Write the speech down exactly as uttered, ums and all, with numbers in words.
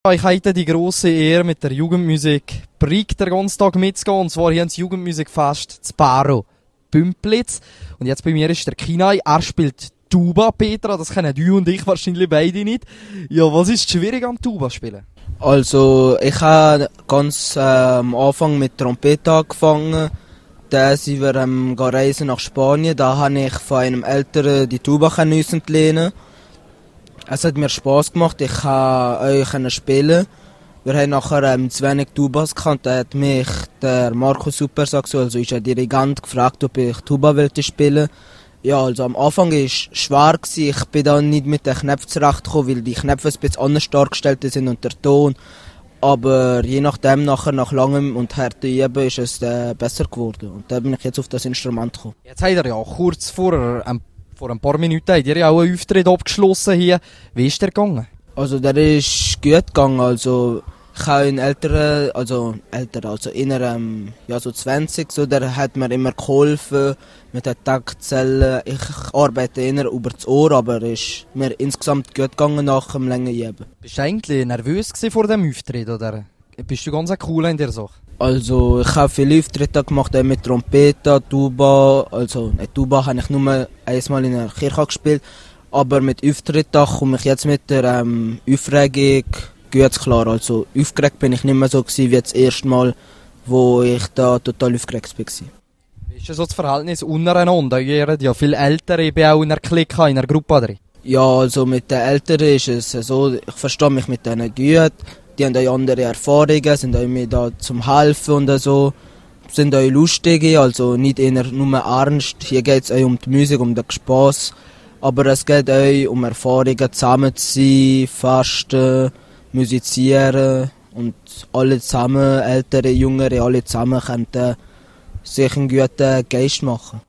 Ich hatte die grosse Ehre, mit der Jugendmusik Brig den ganzen Tag mitzugehen. Und zwar hier ins Jugendmusikfest zu Baro, Bümplitz. Und jetzt bei mir ist der Kinai. Er spielt Tuba, Petra. Das kennen du und ich wahrscheinlich beide nicht. Ja, was ist schwierig am Tuba spielen? Also, ich habe ganz äh, am Anfang mit Trompete angefangen. Dann sind wir ähm, reisen nach Spanien. Da habe ich von einem Älteren die Tuba lernen. Es hat mir Spass gemacht, ich konnte euch spielen. Wir haben nachher ähm, zu wenig Tubas gehabt. Da hat mich der Markus Supersaxo, also ist ein Dirigent, gefragt, ob ich Tuba wollte spielen. Ja, also am Anfang war es schwer gewesen. Ich bin dann nicht mit den Knöpfen zurechtgekommen, weil die Knöpfe ein bisschen anders dargestellt sind und der Ton. Aber je nachdem, nachher, nach langem und hartem Üben, ist es äh, besser geworden. Und da bin ich jetzt auf das Instrument gekommen. Jetzt habt ihr ja kurz vor ähm Vor ein paar Minuten habt ihr ja auch einen Auftritt abgeschlossen hier. Wie ist der gegangen? Also der ist gut gegangen. Also ich habe einen älteren, also älter, also inner ähm, ja so zwanzig, so der hat mir immer geholfen mit den Taktzellen. Ich arbeite eher über das Ohr, aber es ist mir insgesamt gut gegangen nach dem langen Üben. Bist du eigentlich nervös vor dem Auftritt oder bist du ganz cool in der Sache? Also ich habe viele Auftritte gemacht, auch mit Trompete, Tuba, also eine Tuba habe ich nur einmal in der Kirche gespielt, aber mit Auftritten komme ich jetzt mit der ähm, Aufregung gut klar. Also aufgeregt bin ich nicht mehr so gewesen, wie das erste Mal, wo ich da total aufgeregt war. Wie ist so das Verhältnis untereinander? Ihr seid ja viel älter, ich bin auch in einer Clique, in einer Gruppe drin. Ja, also mit den Älteren ist es so, ich verstehe mich mit denen gut. Die haben auch andere Erfahrungen, sind auch immer da zum Helfen und so. Sind auch lustige, also nicht eher nur ernst. Hier geht es auch um die Musik, um den Spass. Aber es geht auch um Erfahrungen, zusammen zu sein, fasten, musizieren. Und alle zusammen, Ältere, Jüngere, alle zusammen können sich einen guten Geist machen.